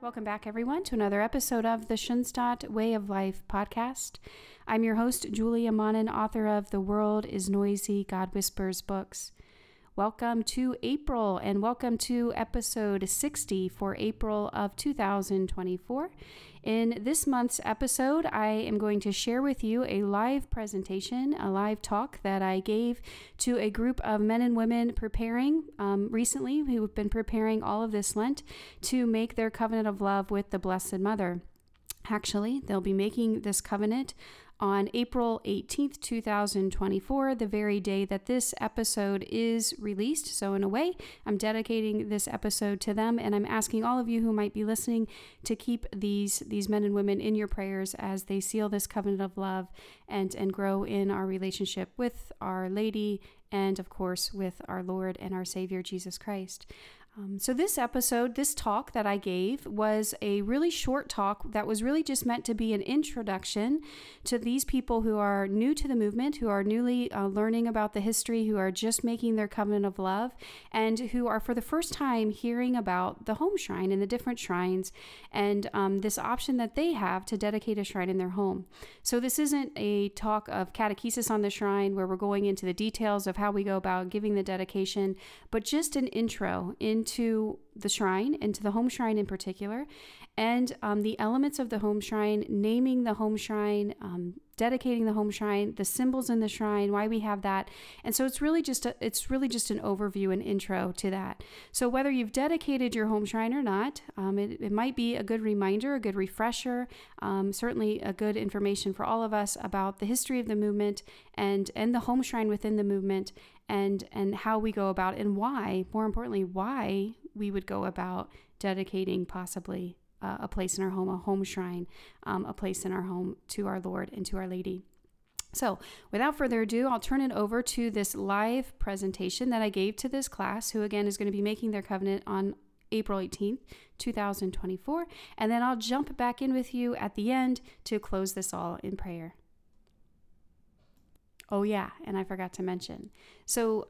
Welcome back, everyone, to another episode of the Schoenstatt Way of Life podcast. I'm your host, Julia Monin, author of The World is Noisy, God Whispers books. Welcome to April, and welcome to episode 60 for April of 2024. In this month's episode, I am going to share with you a live presentation, a live talk that I gave to a group of men and women preparing recently, who have been preparing all of this Lent to make their covenant of love with the Blessed Mother. Actually, they'll be making this covenant on April 18th, 2024, the very day that this episode is released. So in a way, I'm dedicating this episode to them, and I'm asking all of you who might be listening to keep these men and women in your prayers as they seal this covenant of love and grow in our relationship with Our Lady and, of course, with our Lord and our Savior, Jesus Christ. So this episode, this talk that I gave was a really short talk that was really just meant to be an introduction to these people who are new to the movement, who are newly learning about the history, who are just making their covenant of love, and who are for the first time hearing about the home shrine and the different shrines and this option that they have to dedicate a shrine in their home. So this isn't a talk of catechesis on the shrine where we're going into the details of how we go about giving the dedication, but just an intro into the shrine, into the home shrine in particular, and the elements of the home shrine, naming the home shrine, dedicating the home shrine, the symbols in the shrine, why we have that. And so it's really just an overview and intro to that. So whether you've dedicated your home shrine or not, it might be a good reminder, a good refresher, certainly a good information for all of us about the history of the movement and the home shrine within the movement, and how we go about, and why, more importantly, why we would go about dedicating possibly a place in our home, a home shrine, a place in our home to our Lord and to Our Lady. So without further ado, I'll turn it over to this live presentation that I gave to this class, who again is going to be making their covenant on April 18th, 2024. And then I'll jump back in with you at the end to close this all in prayer. Oh yeah, and I forgot to mention. So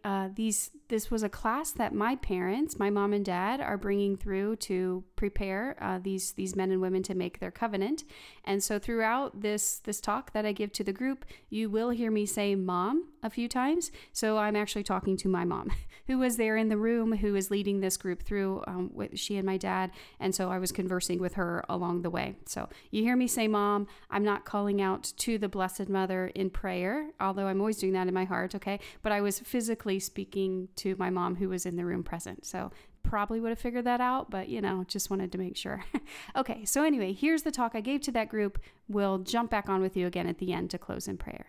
this was a class that my parents, my mom and dad, are bringing through to prepare these men and women to make their covenant. And so throughout this talk that I give to the group, you will hear me say "mom" a few times. So I'm actually talking to my mom, who was there in the room, who is leading this group through with she and my dad. And so I was conversing with her along the way. So you hear me say "mom." I'm not calling out to the Blessed Mother in prayer, although I'm always doing that in my heart, okay? But I was physically speaking to my mom, who was in the room present. So probably would have figured that out, but just wanted to make sure. Okay, so anyway, here's the talk I gave to that group. We'll jump back on with you again at the end to close in prayer.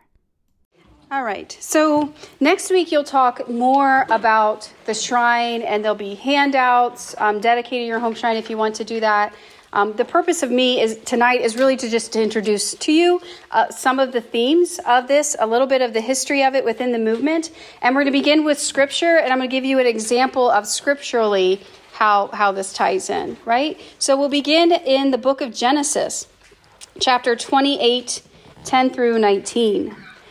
All right, so next week you'll talk more about the shrine, and there'll be handouts, dedicating your home shrine if you want to do that. The purpose of me tonight is really to introduce to you some of the themes of this, a little bit of the history of it within the movement. And we're going to begin with scripture, and I'm going to give you an example of scripturally how this ties in, right? So we'll begin in the book of Genesis, chapter 28, 10 through 19.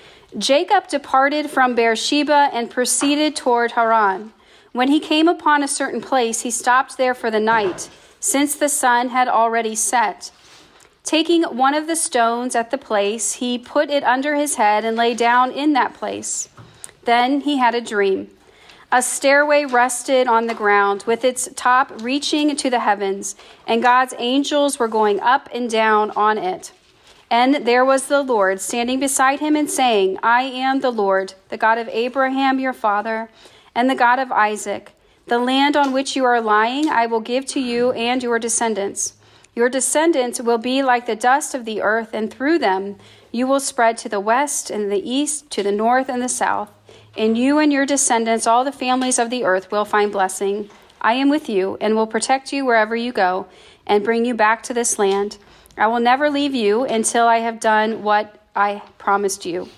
Jacob departed from Beersheba and proceeded toward Haran. When he came upon a certain place, he stopped there for the night, since the sun had already set. Taking one of the stones at the place, he put it under his head and lay down in that place. Then he had a dream. A stairway rested on the ground, with its top reaching to the heavens, and God's angels were going up and down on it. And there was the Lord standing beside him and saying, "I am the Lord, the God of Abraham your father, and the God of Isaac. The land on which you are lying I will give to you and your descendants. Your descendants will be like the dust of the earth, and through them you will spread to the west and the east, to the north and the south. In you and your descendants all the families of the earth will find blessing. I am with you and will protect you wherever you go and bring you back to this land. I will never leave you until I have done what I promised you."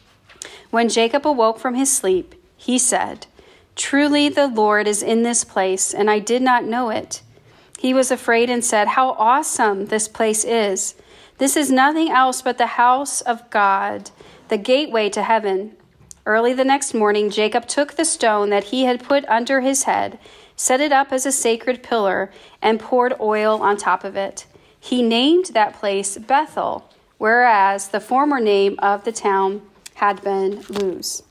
When Jacob awoke from his sleep, he said, "Truly the Lord is in this place, and I did not know it." He was afraid and said, "How awesome this place is! This is nothing else but the house of God, the gateway to heaven." Early the next morning, Jacob took the stone that he had put under his head, set it up as a sacred pillar, and poured oil on top of it. He named that place Bethel, whereas the former name of the town had been Luz.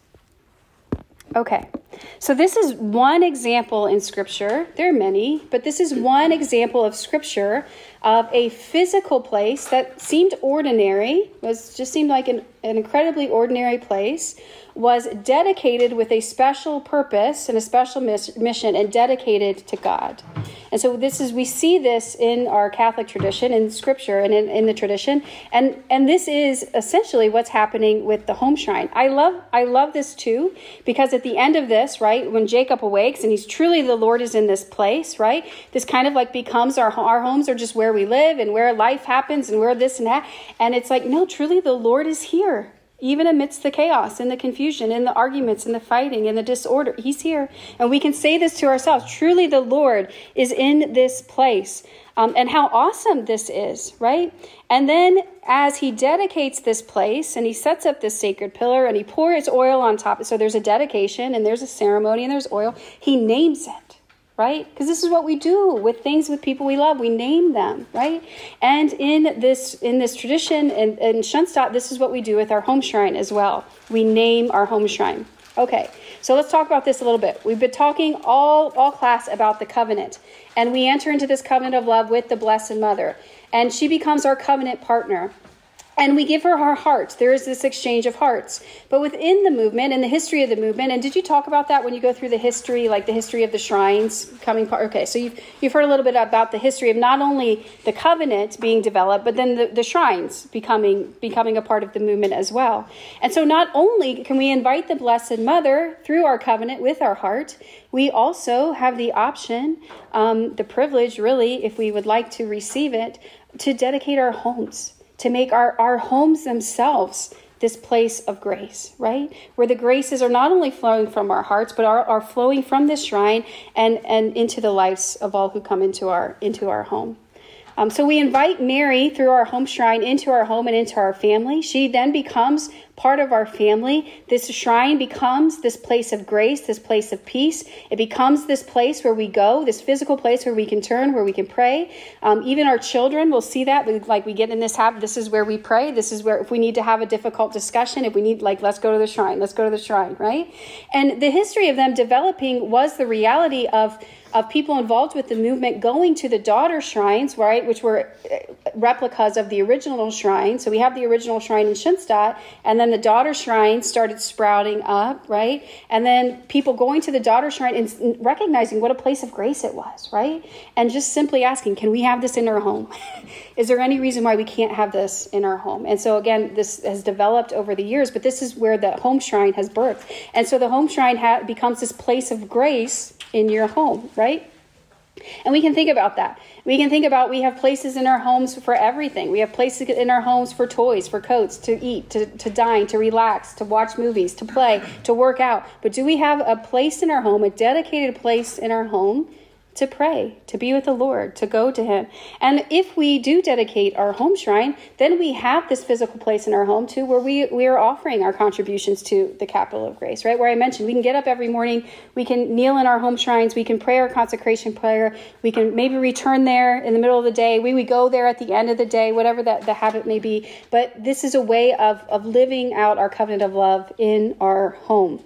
Okay, so this is one example in Scripture. There are many, but this is one example of Scripture of a physical place that seemed ordinary, seemed like an incredibly ordinary place, was dedicated with a special purpose and a special mission and dedicated to God. And so we see this in our Catholic tradition, in Scripture, and in the tradition. And this is essentially what's happening with the home shrine. I love this too, because at the end of this, right, when Jacob awakes and he's truly the Lord is in this place, right, this kind of like becomes our homes are just where we live and where life happens and where this and that. And it's like, no, truly the Lord is here. Even amidst the chaos and the confusion and the arguments and the fighting and the disorder, he's here. And we can say this to ourselves. Truly the Lord is in this place. And how awesome this is, right? And then as he dedicates this place and he sets up this sacred pillar and he pours oil on top. So there's a dedication and there's a ceremony and there's oil. He names it. Right? Because this is what we do with things, with people we love. We name them, right? And in this tradition, in Schoenstatt, this is what we do with our home shrine as well. We name our home shrine. Okay, so let's talk about this a little bit. We've been talking all class about the covenant. And we enter into this covenant of love with the Blessed Mother. And she becomes our covenant partner. And we give her our hearts. There is this exchange of hearts. But within the movement and the history of the movement, and did you talk about that when you go through the history, like the history of the shrines coming part? Okay, so you've heard a little bit about the history of not only the covenant being developed, but then the shrines becoming a part of the movement as well. And so not only can we invite the Blessed Mother through our covenant with our heart, we also have the option, the privilege really, if we would like to receive it, to dedicate our homes, to make our homes themselves this place of grace, right? Where the graces are not only flowing from our hearts, but are flowing from this shrine and into the lives of all who come into our home. So we invite Mary through our home shrine into our home and into our family. She then becomes part of our family. This shrine becomes this place of grace, this place of peace. It becomes this place where we go, this physical place where we can turn, where we can pray. Even our children will see that. We get in this habit. This is where we pray. This is where, if we need to have a difficult discussion, if we need, let's go to the shrine. Let's go to the shrine, right? And the history of them developing was the reality of people involved with the movement going to the daughter shrines, right, which were replicas of the original shrine. So we have the original shrine in Schoenstatt, and then the daughter shrine started sprouting up, right? And then people going to the daughter shrine and recognizing what a place of grace it was, right? And just simply asking, can we have this in our home? Is there any reason why we can't have this in our home? And so again, this has developed over the years, but this is where the home shrine has birthed. And so the home shrine becomes this place of grace in your home, right? And we can think about that. We can think about, we have places in our homes for everything. We have places in our homes for toys, for coats, to eat, to dine, to relax, to watch movies, to play, to work out. But do we have a place in our home, a dedicated place in our home to pray, to be with the Lord, to go to him? And if we do dedicate our home shrine, then we have this physical place in our home too, where we are offering our contributions to the capital of grace, right? Where I mentioned we can get up every morning, we can kneel in our home shrines, we can pray our consecration prayer, we can maybe return there in the middle of the day, we go there at the end of the day, whatever the habit may be. But this is a way of living out our covenant of love in our home.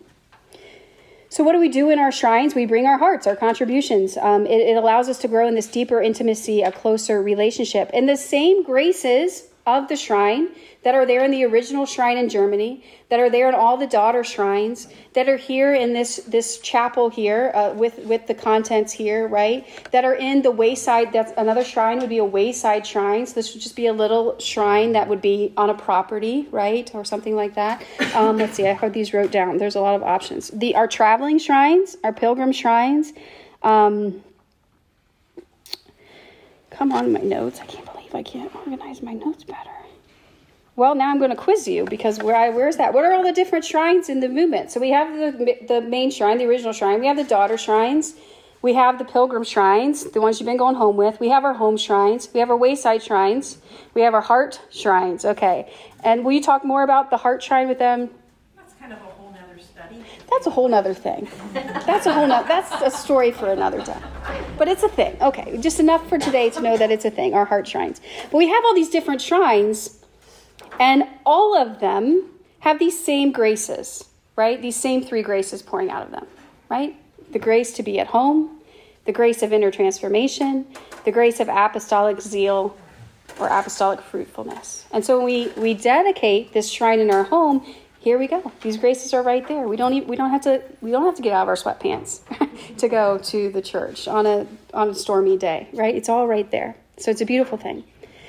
So what do we do in our shrines? We bring our hearts, our contributions. It allows us to grow in this deeper intimacy, a closer relationship. And the same graces of the shrine that are there in the original shrine in Germany, that are there in all the daughter shrines, that are here in this chapel here with the contents here, right? That are in the wayside. That's another shrine would be a wayside shrine. So this would just be a little shrine that would be on a property, right? Or something like that. Let's see, I have these wrote down. There's a lot of options. Our traveling shrines, our pilgrim shrines. Come on, my notes. I can't believe I can't organize my notes better. Well, now I'm going to quiz you, because where's that? What are all the different shrines in the movement? So we have the main shrine, the original shrine. We have the daughter shrines. We have the pilgrim shrines, the ones you've been going home with. We have our home shrines. We have our wayside shrines. We have our heart shrines. Okay. And will you talk more about the heart shrine with them? That's kind of a whole nother study. That's a whole nother thing. That's a story for another time. But it's a thing. Okay, just enough for today to know that it's a thing, our heart shrines. But we have all these different shrines, and all of them have these same graces, right? These same 3 graces pouring out of them, right? The grace to be at home, the grace of inner transformation, the grace of apostolic zeal or apostolic fruitfulness. And so when we dedicate this shrine in our home, here we go. These graces are right there. We don't have to get out of our sweatpants to go to the church on a stormy day, right? It's all right there. So it's a beautiful thing.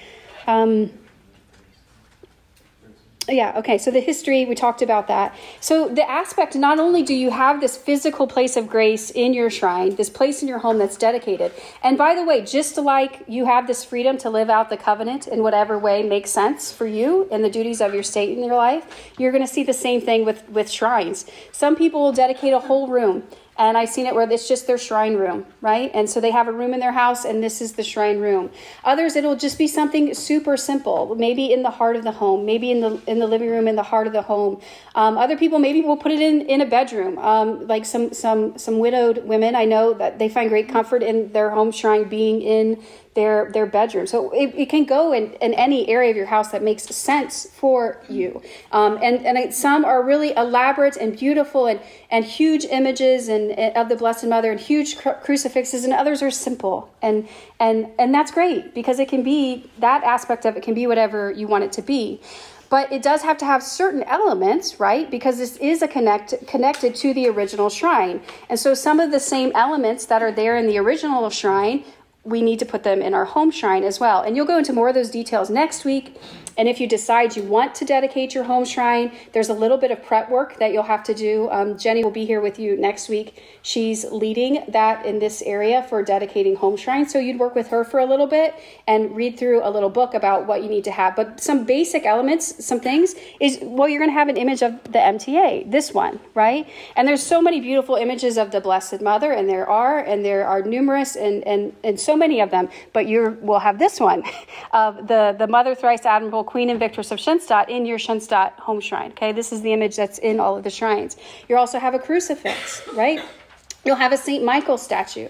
So the history, we talked about that. So the aspect, not only do you have this physical place of grace in your shrine, this place in your home that's dedicated, and by the way, just like you have this freedom to live out the covenant in whatever way makes sense for you and the duties of your state in your life, you're going to see the same thing with shrines. Some people will dedicate a whole room. And I've seen it where it's just their shrine room, right? And so they have a room in their house, and this is the shrine room. Others, it'll just be something super simple, maybe in the heart of the home, maybe in the living room, in the heart of the home. Other people maybe will put it in a bedroom. Like some widowed women, I know that they find great comfort in their home shrine being in their bedroom. So it can go in any area of your house that makes sense for you. And some are really elaborate and beautiful and huge images and of the Blessed Mother and huge crucifixes, and others are simple. And that's great, because it can be, that aspect of it can be whatever you want it to be. But it does have to have certain elements, right? Because this is connected to the original shrine. And so some of the same elements that are there in the original shrine, we need to put them in our home shrine as well. And you'll go into more of those details next week. And if you decide you want to dedicate your home shrine, there's a little bit of prep work that you'll have to do. Jenny will be here with you next week. She's leading that in this area for dedicating home shrines. So you'd work with her for a little bit and read through a little book about what you need to have. But some basic elements, some things is, well, you're going to have an image of the MTA, this one, right? And there's so many beautiful images of the Blessed Mother, and there are numerous and so many of them. But we'll have this one of the Mother Thrice Admirable Queen and Victress of Schoenstatt in your Schoenstatt home shrine. Okay, this is the image that's in all of the shrines. You also have a crucifix, right? You'll have a St. Michael statue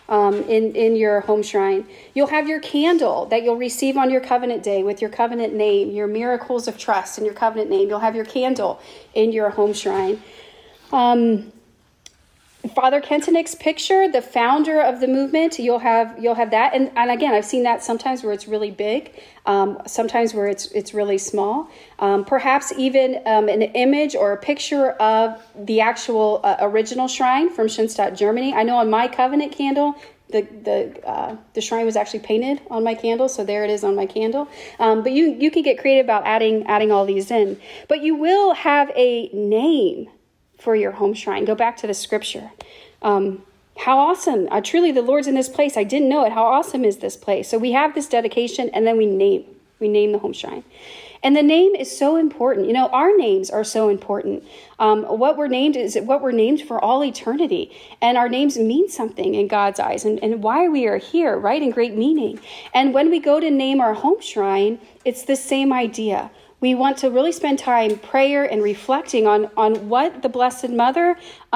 in your home shrine. You'll have your candle that you'll receive on your covenant day with your covenant name, your miracles of trust and your covenant name. You'll have your candle in your home shrine. Father Kentenick's picture, the founder of the movement, you'll have that. And again, I've seen that sometimes where it's really big, sometimes where it's really small. Perhaps even an image or a picture of the actual original shrine from Schoenstatt, Germany. I know on my covenant candle, the shrine was actually painted on my candle, so there it is on my candle. But you can get creative about adding all these in. But you will have a name for your home shrine. Go back to the scripture. How awesome. Truly the Lord's in this place. I didn't know it. How awesome is this place? So we have this dedication, and then we name the home shrine. And the name is so important. You know, our names are so important. What we're named for all eternity. And our names mean something in God's eyes, and why we are here, right? In great meaning. And when we go to name our home shrine, it's the same idea. We want to really spend time prayer and reflecting on what the Blessed Mother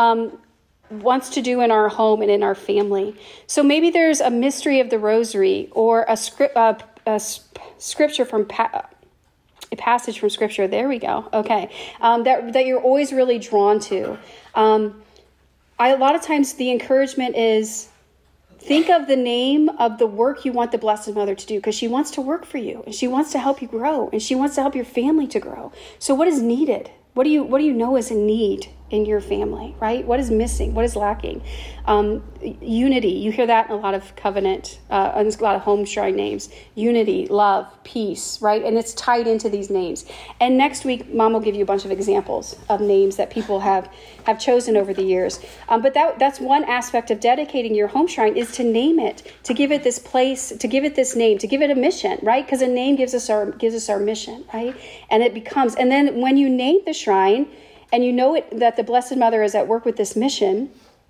wants to do in our home and in our family. So maybe there's a mystery of the Rosary or a scripture from a passage from Scripture. There we go. Okay, that you're always really drawn to. A lot of times the encouragement is, think of the name of the work you want the Blessed Mother to do, because she wants to work for you, and she wants to help you grow, and she wants to help your family to grow. So what is needed? What do you know is a need in your family, right? What is missing? What is lacking? Unity. You hear that in a lot of covenant, a lot of home shrine names. Unity, love, peace, right? And it's tied into these names. And next week, Mom will give you a bunch of examples of names that people have chosen over the years. But that's one aspect of dedicating your home shrine, is to name it, to give it this place, to give it this name, to give it a mission, right? Because a name gives us our mission, right? And it becomes, and then when you name the shrine, and you know that the Blessed Mother is at work with this mission,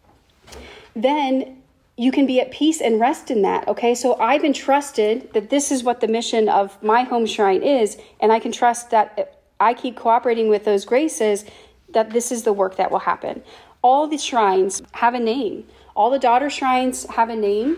then you can be at peace and rest in that, okay? So I've entrusted that this is what the mission of my home shrine is, and I can trust that if I keep cooperating with those graces, that this is the work that will happen. All the shrines have a name. All the daughter shrines have a name.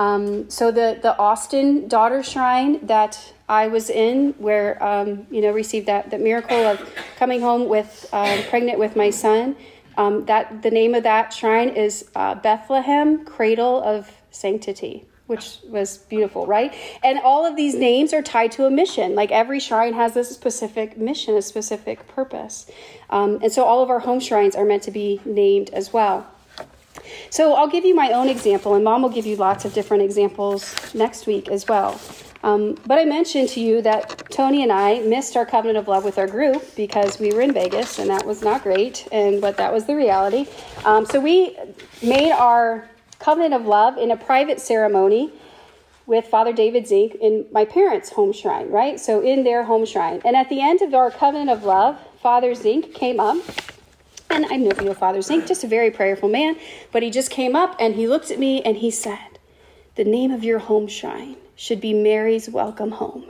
So the Austin daughter shrine that I was in, where received that miracle of coming home with pregnant with my son. That the name of that shrine is Bethlehem, Cradle of Sanctity, which was beautiful, right? And all of these names are tied to a mission. Like every shrine has a specific mission, a specific purpose. And so all of our home shrines are meant to be named as well. So I'll give you my own example, and Mom will give you lots of different examples next week as well. But I mentioned to you that Tony and I missed our covenant of love with our group because we were in Vegas, and that was not great, but that was the reality. So we made our covenant of love in a private ceremony with Father David Zink in my parents' home shrine, right? So in their home shrine. And at the end of our covenant of love, Father Zink came up. And I know you know Father Zink, just a very prayerful man. But he just came up and he looked at me and he said, "The name of your home shrine should be Mary's Welcome Home."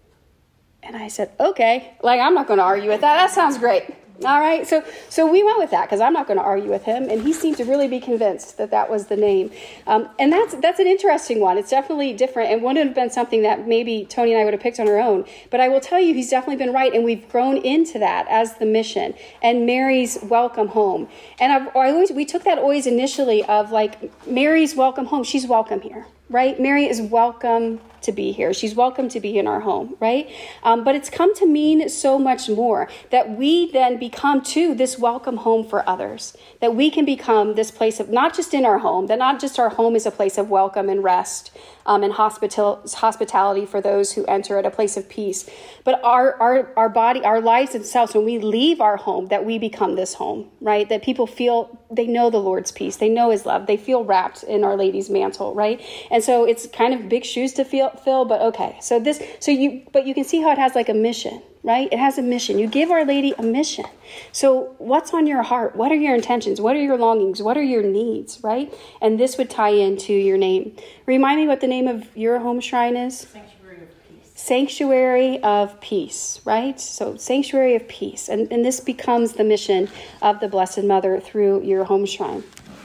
And I said, okay, I'm not going to argue with that. That sounds great. All right. So we went with that because I'm not going to argue with him. And he seemed to really be convinced that that was the name. And that's an interesting one. It's definitely different and wouldn't have been something that maybe Tony and I would have picked on our own. But I will tell you, he's definitely been right. And we've grown into that as the mission and Mary's Welcome Home. And we took that always initially of Mary's welcome home. She's welcome here, right? Mary is welcome to be here. She's welcome to be in our home, right? But it's come to mean so much more, that we then become too this welcome home for others, that we can become this place of, not just in our home, that not just our home is a place of welcome and rest and hospitality for those who enter at a place of peace, but our body, our lives themselves, when we leave our home, that we become this home, right? That people feel, they know the Lord's peace, they know his love, they feel wrapped in Our Lady's mantle, right? And so it's kind of big shoes to fill, but okay. But you can see how it has a mission, right? It has a mission. You give Our Lady a mission. So what's on your heart? What are your intentions? What are your longings? What are your needs, right? And this would tie into your name. Remind me what the name of your home shrine is? Sanctuary of Peace. Sanctuary of Peace, right? So Sanctuary of Peace. And this becomes the mission of the Blessed Mother through your home shrine.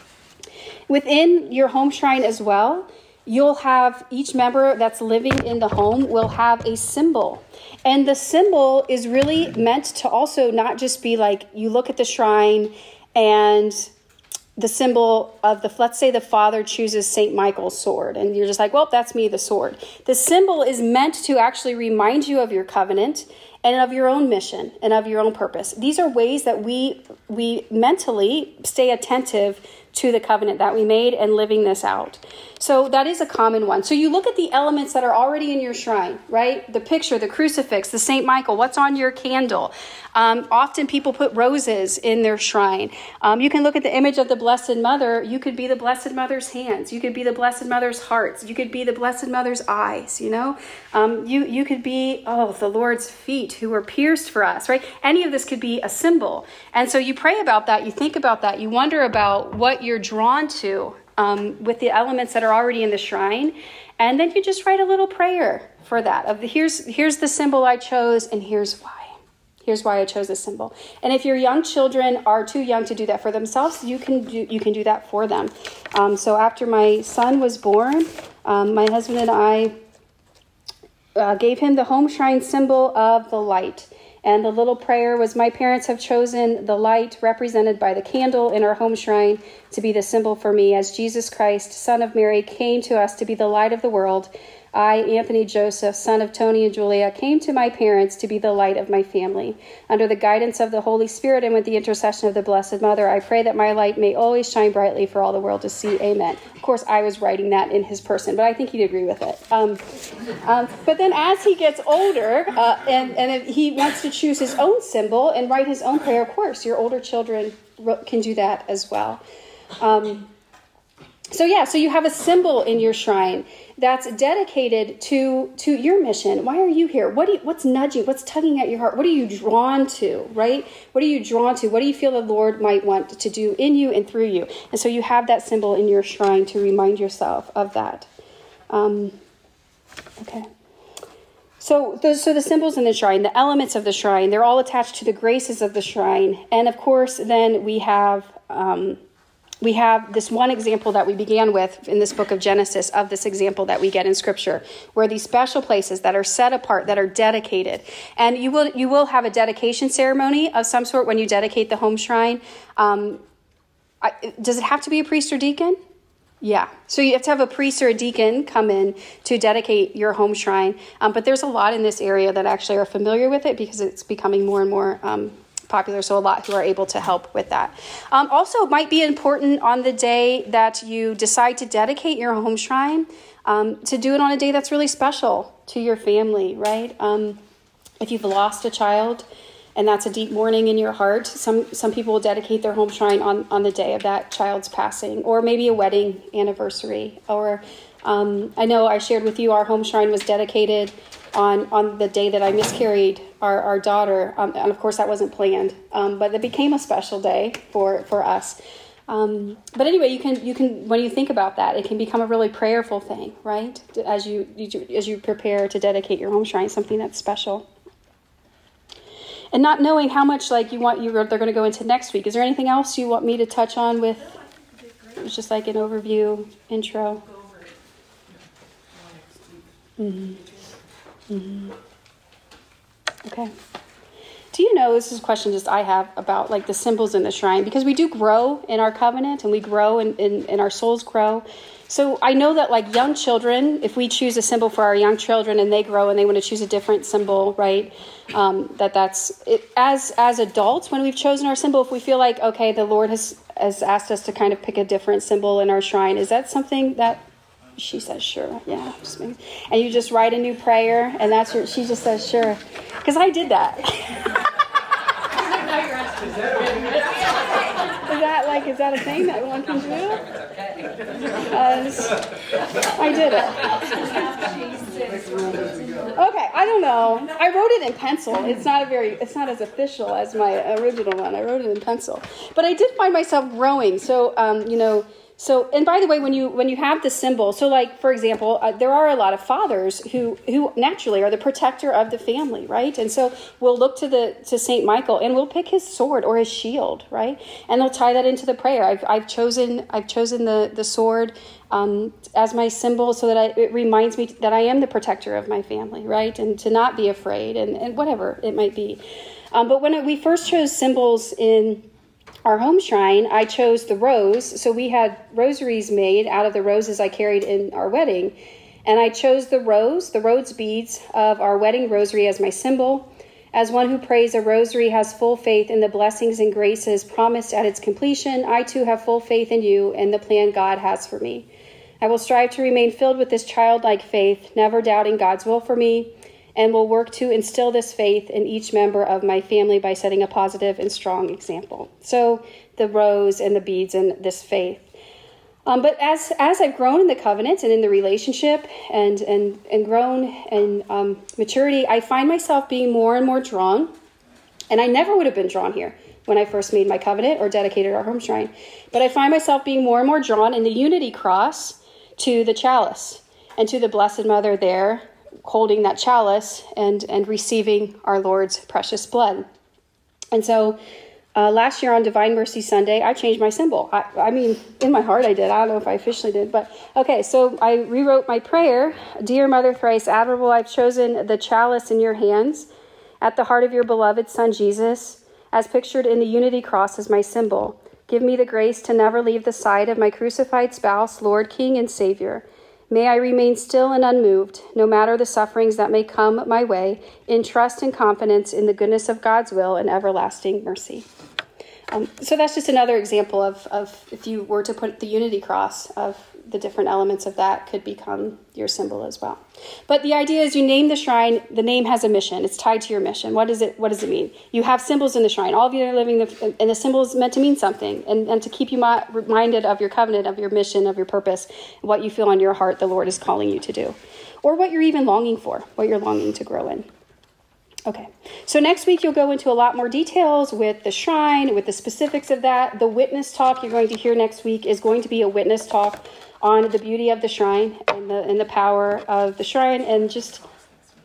Within your home shrine as well, you'll have each member that's living in the home will have a symbol. And the symbol is really meant to also not just be you look at the shrine and the symbol of let's say the father chooses St. Michael's sword, and you're just well, that's me, the sword. The symbol is meant to actually remind you of your covenant and of your own mission and of your own purpose. These are ways that we mentally stay attentive to the covenant that we made and living this out. So that is a common one. So you look at the elements that are already in your shrine, right? The picture, the crucifix, the St. Michael, what's on your candle. Often people put roses in their shrine. You can look at the image of the Blessed Mother. You could be the Blessed Mother's hands. You could be the Blessed Mother's hearts. You could be the Blessed Mother's eyes, You could be, the Lord's feet who were pierced for us, right? Any of this could be a symbol. And so you pray about that. You think about that. You wonder about what you're drawn to with the elements that are already in the shrine. And then you just write a little prayer for that. Here's the symbol I chose, and here's why. Here's why I chose this symbol. And if your young children are too young to do that for themselves, you can do that for them. So after my son was born, my husband and I gave him the home shrine symbol of the light. And the little prayer was, my parents have chosen the light represented by the candle in our home shrine to be the symbol for me, as Jesus Christ, Son of Mary, came to us to be the light of the world. I, Anthony Joseph, son of Tony and Julia, came to my parents to be the light of my family. Under the guidance of the Holy Spirit and with the intercession of the Blessed Mother, I pray that my light may always shine brightly for all the world to see. Amen. Of course, I was writing that in his person, but I think he'd agree with it. But then as he gets older and if he wants to choose his own symbol and write his own prayer, of course, your older children can do that as well. So you have a symbol in your shrine that's dedicated to your mission. Why are you here? What's nudging? What's tugging at your heart? What are you drawn to, right? What are you drawn to? What do you feel the Lord might want to do in you and through you? And so you have that symbol in your shrine to remind yourself of that. Okay. So the symbols in the shrine, the elements of the shrine, they're all attached to the graces of the shrine. And of course, then we have this one example that we began with in this book of Genesis, of this example that we get in Scripture, where these special places that are set apart, that are dedicated. And you will have a dedication ceremony of some sort when you dedicate the home shrine. Does it have to be a priest or deacon? Yeah. So you have to have a priest or a deacon come in to dedicate your home shrine. But there's a lot in this area that actually are familiar with it because it's becoming more and more popular. So a lot who are able to help with that. Also, it might be important on the day that you decide to dedicate your home shrine to do it on a day that's really special to your family, right? If you've lost a child, and that's a deep mourning in your heart, some people will dedicate their home shrine on the day of that child's passing, or maybe a wedding anniversary. Or I know I shared with you our home shrine was dedicated on the day that I miscarried our daughter, and of course that wasn't planned, but it became a special day for us. But anyway, you can when you think about that, it can become a really prayerful thing, right? As you prepare to dedicate your home shrine, something that's special. And not knowing how much they're going to go into next week. Is there anything else you want me to touch on with? It was just like an overview, intro. Mm-hmm. Mm-hmm. Okay. Do you know, this is a question just I have about like the symbols in the shrine, because we do grow in our covenant and we grow and our souls grow. So I know that like young children, if we choose a symbol for our young children and they grow and they want to choose a different symbol, right? That's it. As adults, when we've chosen our symbol, if we feel like, okay, the Lord has asked us to kind of pick a different symbol in our shrine, is that something that she says, sure, yeah. And you just write a new prayer and she just says, sure. Because I did that. Is that a thing that one can do? I did it. Okay, I don't know. I wrote it in pencil. It's not as official as my original one. I wrote it in pencil. But I did find myself growing. So, So, and by the way, when you have the symbol, so like, for example, there are a lot of fathers who naturally are the protector of the family, right? And so we'll look to Saint Michael and we'll pick his sword or his shield, right? And they'll tie that into the prayer. I've chosen the sword as my symbol so that it reminds me that I am the protector of my family, right? And to not be afraid and whatever it might be. But when we first chose symbols in our home shrine, I chose the rose. So we had rosaries made out of the roses I carried in our wedding. And I chose the rose beads of our wedding rosary as my symbol. As one who prays a rosary has full faith in the blessings and graces promised at its completion, I too have full faith in you and the plan God has for me. I will strive to remain filled with this childlike faith, never doubting God's will for me, and will work to instill this faith in each member of my family by setting a positive and strong example. So the rose and the beads and this faith. But as I've grown in the covenant and in the relationship and grown in maturity, I find myself being more and more drawn. And I never would have been drawn here when I first made my covenant or dedicated our home shrine. But I find myself being more and more drawn in the unity cross to the chalice and to the Blessed Mother there, holding that chalice and receiving our Lord's precious blood. And so last year on Divine Mercy Sunday, I changed my symbol. I mean, in my heart I did. I don't know if I officially did. But okay, so I rewrote my prayer. Dear Mother Thrice Admirable, I've chosen the chalice in your hands at the heart of your beloved Son Jesus, as pictured in the Unity Cross as my symbol. Give me the grace to never leave the side of my crucified spouse, Lord, King, and Savior. May I remain still and unmoved, no matter the sufferings that may come my way, in trust and confidence in the goodness of God's will and everlasting mercy. So that's just another example of if you were to put the Unity Cross, of the different elements of that could become your symbol as well. But the idea is you name the shrine, the name has a mission. It's tied to your mission. What does it mean? You have symbols in the shrine. All of you are living, and the symbol is meant to mean something and to keep you reminded of your covenant, of your mission, of your purpose, what you feel on your heart the Lord is calling you to do. Or what you're even longing for, what you're longing to grow in. Okay, so next week you'll go into a lot more details with the shrine, with the specifics of that. The witness talk you're going to hear next week is going to be a witness talk on the beauty of the shrine and the power of the shrine, and just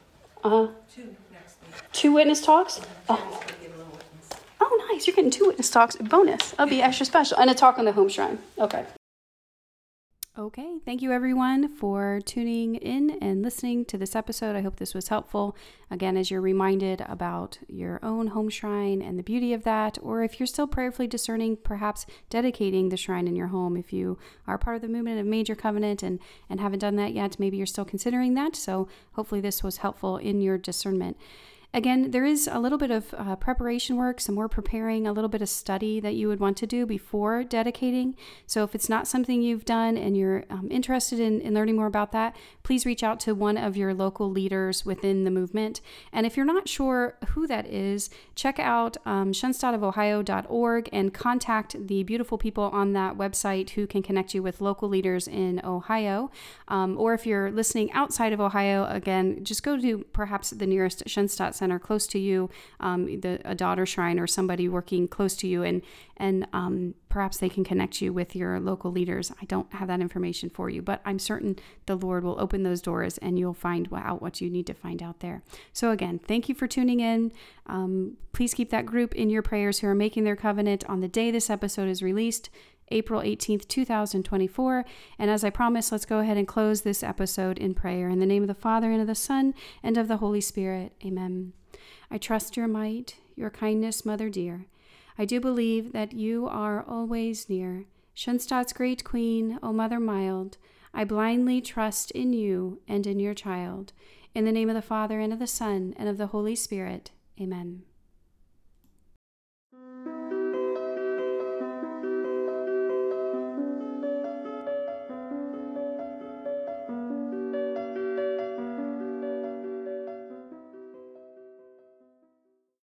Uh-huh. 2 next week. 2 witness talks? Yeah, Oh. so we get a little witness. Oh, nice. You're getting 2 witness talks. Bonus. That'll be extra special. And a talk on the home shrine. Okay. Okay. Thank you, everyone, for tuning in and listening to this episode. I hope this was helpful. Again, as you're reminded about your own home shrine and the beauty of that, or if you're still prayerfully discerning, perhaps dedicating the shrine in your home. If you are part of the movement of Major Covenant and haven't done that yet, maybe you're still considering that. So hopefully this was helpful in your discernment. Again, there is a little bit of preparation work, some more preparing, a little bit of study that you would want to do before dedicating. So if it's not something you've done and you're interested in learning more about that, please reach out to one of your local leaders within the movement. And if you're not sure who that is, check out shunnstatofohio.org and contact the beautiful people on that website who can connect you with local leaders in Ohio. Or if you're listening outside of Ohio, again, just go to perhaps the nearest Shunnstatt Center close to you, a daughter shrine or somebody working close to you, and perhaps they can connect you with your local leaders. I don't have that information for you, but I'm certain the Lord will open those doors and you'll find out what you need to find out there. So again, thank you for tuning in. Please keep that group in your prayers who are making their covenant on the day this episode is released, April 18th, 2024. And as I promised, let's go ahead and close this episode in prayer. In the name of the Father, and of the Son, and of the Holy Spirit. Amen. I trust your might, your kindness, Mother dear. I do believe that you are always near. Shunnstatt's great queen, O Mother mild, I blindly trust in you and in your child. In the name of the Father, and of the Son, and of the Holy Spirit. Amen.